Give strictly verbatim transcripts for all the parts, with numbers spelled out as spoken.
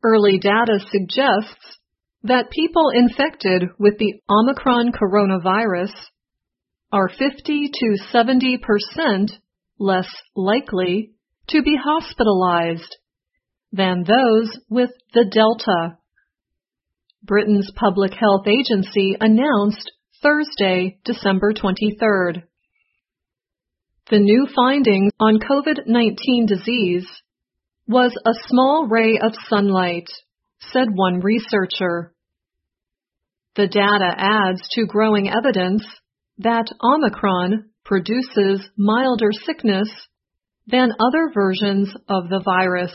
Early data suggests that people infected with the Omicron coronavirus are fifty to seventy percent less likely to be hospitalized than those with the Delta. Britain's Public Health Agency announced Thursday, December twenty-third. The new findings on COVID nineteen disease was a small ray of sunlight, said one researcher. The data adds to growing evidence that Omicron produces milder sickness than other versions of the virus.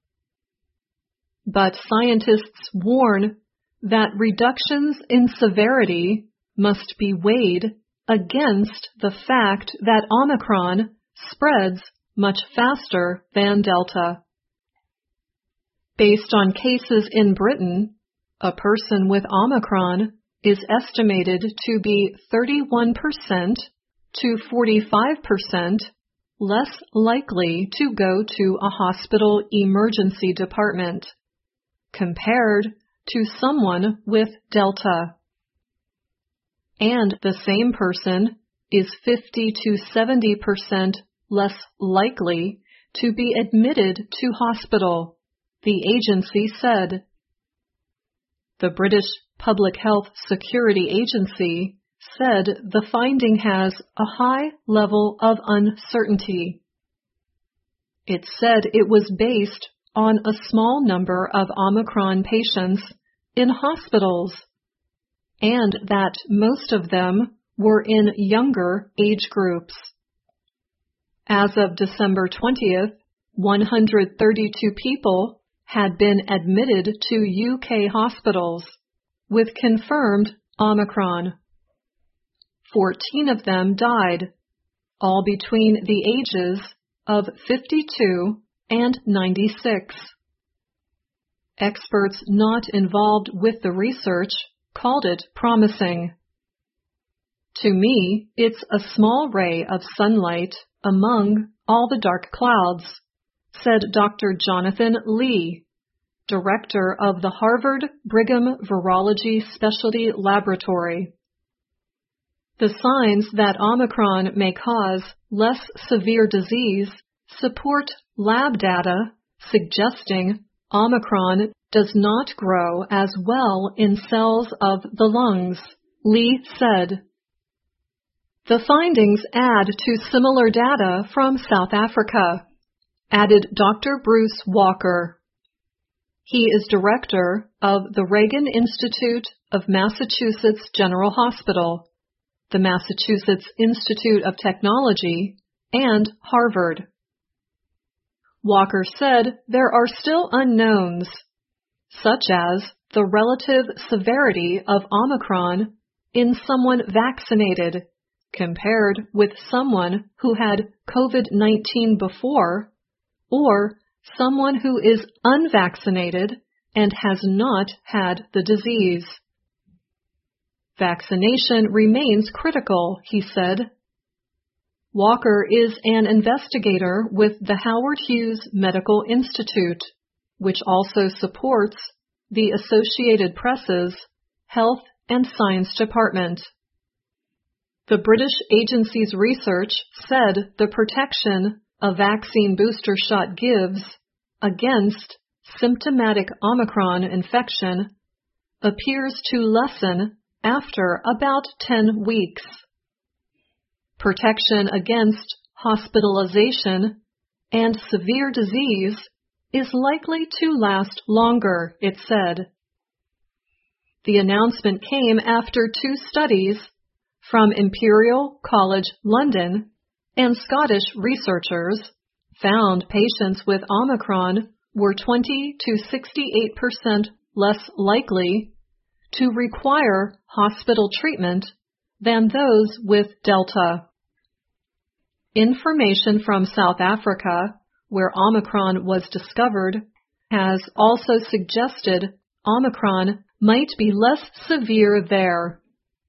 But scientists warn that reductions in severity must be weighed against the fact that Omicron spreads much faster than Delta. Based on cases in Britain, a person with Omicron is estimated to be thirty-one percent to forty-five percent less likely to go to a hospital emergency department compared to someone with Delta. And the same person is fifty to seventy percent less likely to be admitted to hospital, the agency said. The British Public Health Security Agency said the finding has a high level of uncertainty. It said it was based on a small number of Omicron patients in hospitals, and that most of them were in younger age groups. As of December twentieth, one hundred thirty-two people had been admitted to U K hospitals with confirmed Omicron. Fourteen of them died, all between the ages of fifty-two and ninety-six. Experts not involved with the research called it promising. To me, it's a small ray of sunlight among all the dark clouds, said Doctor Jonathan Lee, director of the Harvard Brigham Virology Specialty Laboratory. The signs that Omicron may cause less severe disease support lab data suggesting Omicron does not grow as well in cells of the lungs, Lee said. The findings add to similar data from South Africa, added Doctor Bruce Walker. He is director of the Reagan Institute of Massachusetts General Hospital, the Massachusetts Institute of Technology, and Harvard. Walker said there are still unknowns, such as the relative severity of Omicron in someone vaccinated compared with someone who had COVID nineteen before, or someone who is unvaccinated and has not had the disease. Vaccination remains critical, he said. Walker is an investigator with the Howard Hughes Medical Institute, which also supports the Associated Press's Health and Science Department. The British agency's research said the protection a vaccine booster shot gives against symptomatic Omicron infection appears to lessen after about ten weeks. Protection against hospitalization and severe disease is likely to last longer, it said. The announcement came after two studies from Imperial College London and Scottish researchers found patients with Omicron were twenty to sixty-eight percent less likely to require hospital treatment than those with Delta. Information from South Africa, where Omicron was discovered, has also suggested Omicron might be less severe there.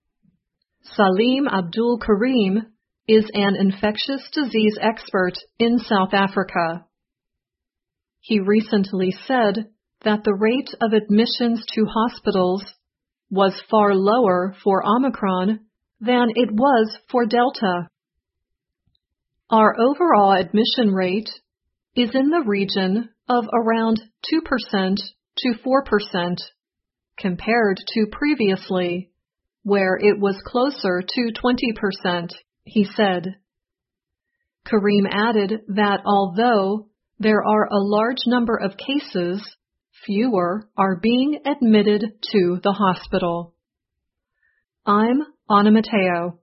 Salim Abdul Karim is an infectious disease expert in South Africa. He recently said that the rate of admissions to hospitals was far lower for Omicron than it was for Delta. Our overall admission rate is in the region of around two percent to four percent, compared to previously, where it was closer to twenty percent, he said. Karim added that although there are a large number of cases, fewer are being admitted to the hospital. I'm Ana Mateo.